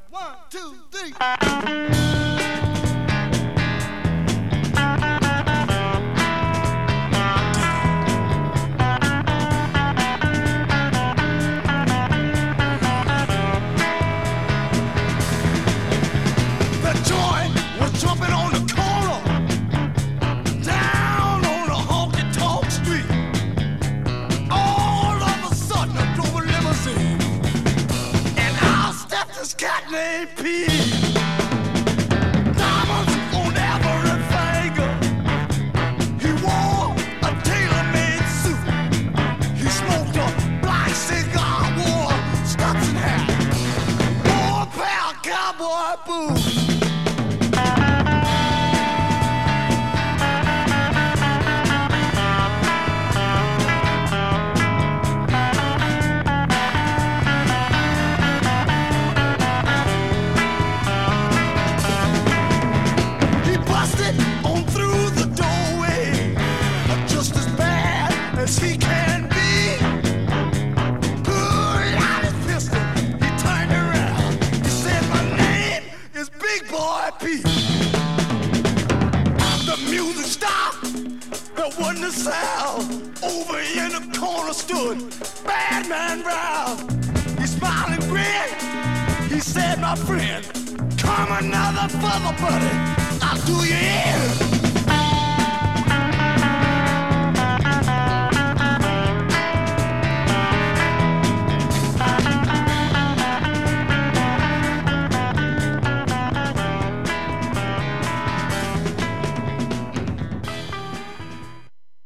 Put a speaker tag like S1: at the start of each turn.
S1: 1, 2, 3. The joint was jumping on the corner, down on a honky-tonk street. All of a sudden, I drove a limousine, and out stepped this cat named Pete. Diamonds on every finger. He wore a tailor-made suit. He smoked a black cigar, wore a Stetson hat, wore a pair of cowboy boots. He busted on through the doorway, just as bad as he can be. Pulled out his pistol, he turned around. He said, "My name is Big Boy Pete." The music stopped, there wasn't a sound. Over in the corner stood Bad Man Brown. He smiled and grinned. He said, "My friend, come another further, buddy. I'll do you in."